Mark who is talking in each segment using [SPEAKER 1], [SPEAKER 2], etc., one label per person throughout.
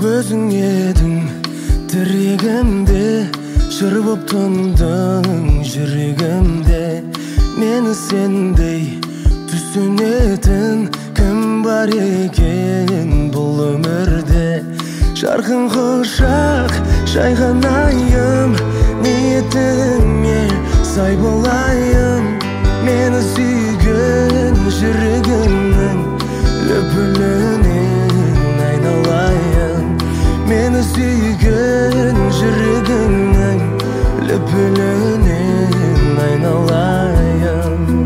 [SPEAKER 1] Өзің едің тірегімде, жыр боп тұндың жүрегімде. Мені сендей түсінетін кім бар екен бұл өмірде? Жарқын құшақ жайғанайын, ниетіңе сай болайын. Мені сүйген жүрегімнің лүпілінен айналайын. Мені сүйген жүрегімнің лүпілінен айналайын.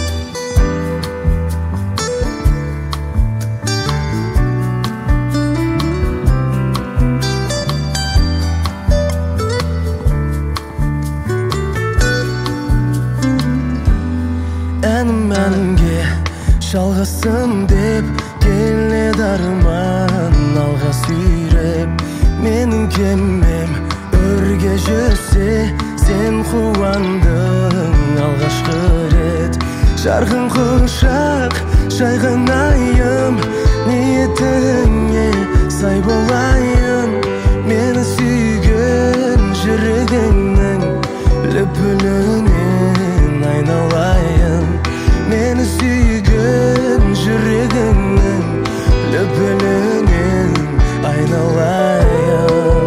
[SPEAKER 1] Әнімге жалғасын деп келеді арман алға сүйреп. Менің кемем өрге жүрсе, сен қуандың алғашқы рет. Жарқын құшақ жайғанайын, ниетіңе сай болайын. Мені сүйген жүрегіңнің лүпілінен айналайын. Мені сүйген жүрегіңнің лүпілінен айналайын.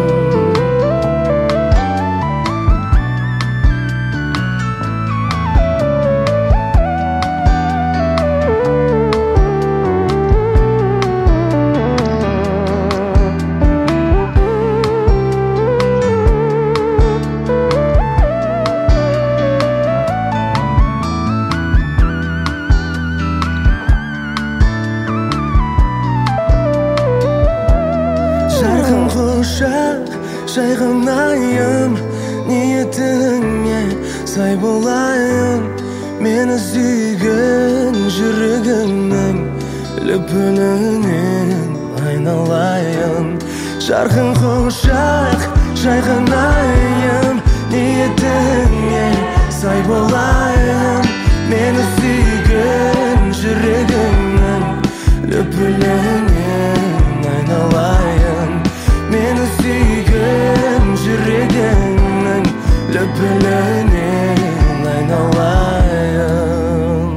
[SPEAKER 1] Құшақ жайғанайын, ниетіңе сай болайын. Мені сүйген жүрегімнің лүпілінен айналайын. Жарқын құшақ жайғанайын, ниетіңе сай болайын. Мені сүйген жүрегімнің лүпілінен айналайын. Мені сүйген жүрегіңнің лүпілінен айналайын.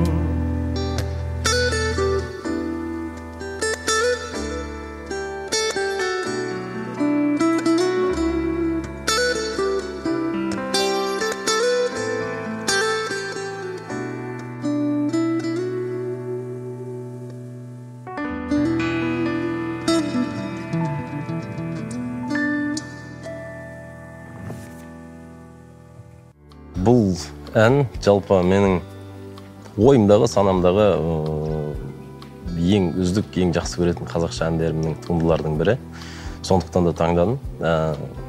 [SPEAKER 2] Бұл ән жалпы менің ойымдағы, санамдағы ең үздік, ең жақсы көретін қазақша әндерімнің туындылардың бірі. Сондықтан да таңдадым.